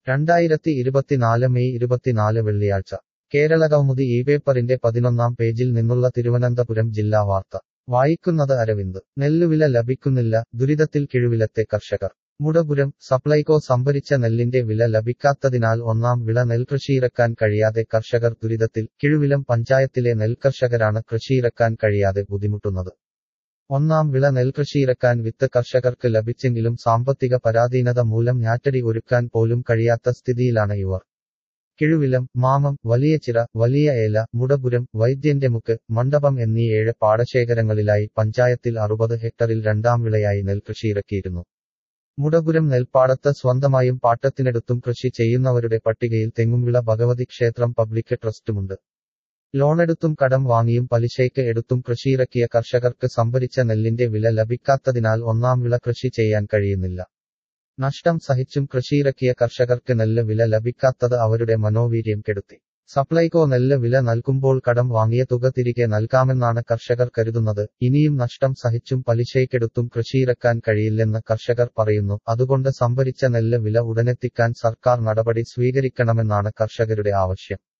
2024 May 24 വെള്ളിയാഴ്ച കേരളകൗമുദി ഈ പേപ്പറിന്റെ 11-ാം പേജിൽ നിന്നുള്ള തിരുവനന്തപുരം ജില്ലാ വാർത്ത വായിക്കുന്നത് അരവിന്ദ്. നെല്ലുവില ലഭിക്കുന്നില്ല, ദുരിതത്തിൽ കിഴുവിലത്തെ കർഷകർ. മുടപുരം. സപ്ലൈകോ സംഭരിച്ച നെല്ലിന്റെ വില ലഭിക്കാത്തതിനാൽ ഒന്നാം വിള നെൽകൃഷിയിറക്കാൻ കഴിയാതെ കർഷകർ ദുരിതത്തിൽ. കിഴുവിലം പഞ്ചായത്തിലെ നെൽകർഷകരാണ് കൃഷിയിറക്കാൻ കഴിയാതെ ബുദ്ധിമുട്ടുന്നത്. ഒന്നാം വിള നെൽകൃഷിയിറക്കാൻ വിത്ത് കർഷകർക്ക് ലഭിച്ചെങ്കിലും സാമ്പത്തിക പരാധീനത മൂലം ഞാറ്റടി ഒരുക്കാൻ പോലും കഴിയാത്ത സ്ഥിതിയിലാണ് ഇവർ. കിഴുവിലം, മാമം, വലിയചിറ, വലിയ ഏല, മുടപുരം, വൈദ്യന്റെമുക്ക്, മണ്ഡപം എന്നീ 7 പാടശേഖരങ്ങളിലായി പഞ്ചായത്തിൽ 60 ഹെക്ടറിൽ രണ്ടാം വിളയായി നെൽകൃഷിയിറക്കിയിരുന്നു. മുടപുരം നെൽപ്പാടത്ത് സ്വന്തമായും പാട്ടത്തിനെടുത്തും കൃഷി ചെയ്യുന്നവരുടെ പട്ടികയിൽ തെങ്ങുംവിള ഭഗവതി ക്ഷേത്രം പബ്ലിക് ട്രസ്റ്റുമുണ്ട്. ലോണെടുത്തും കടം വാങ്ങിയും പലിശയ്ക്ക് എടുത്തും കൃഷിയിറക്കിയ കർഷകർക്ക് സംഭരിച്ച നെല്ലിന്റെ വില ലഭിക്കാത്തതിനാൽ ഒന്നാം വിള കൃഷി ചെയ്യാൻ കഴിയുന്നില്ല. നഷ്ടം സഹിച്ചും കൃഷിയിറക്കിയ കർഷകർക്ക് നെല്ല് വില ലഭിക്കാത്തത് അവരുടെ മനോവീര്യം കെടുത്തി. സപ്ലൈകോ നെല്ല് വില നൽകുമ്പോൾ കടം വാങ്ങിയ തുക തിരികെ നൽകാമെന്നാണ് കർഷകർ കരുതുന്നത്. ഇനിയും നഷ്ടം സഹിച്ചും പലിശയ്ക്കെടുത്തും കൃഷിയിറക്കാൻ കഴിയില്ലെന്ന് കർഷകർ പറയുന്നു. അതുകൊണ്ട് സംഭരിച്ച നെല്ല് വില ഉടനെത്തിക്കാൻ സർക്കാർ നടപടി സ്വീകരിക്കണമെന്നാണ് കർഷകരുടെ ആവശ്യം.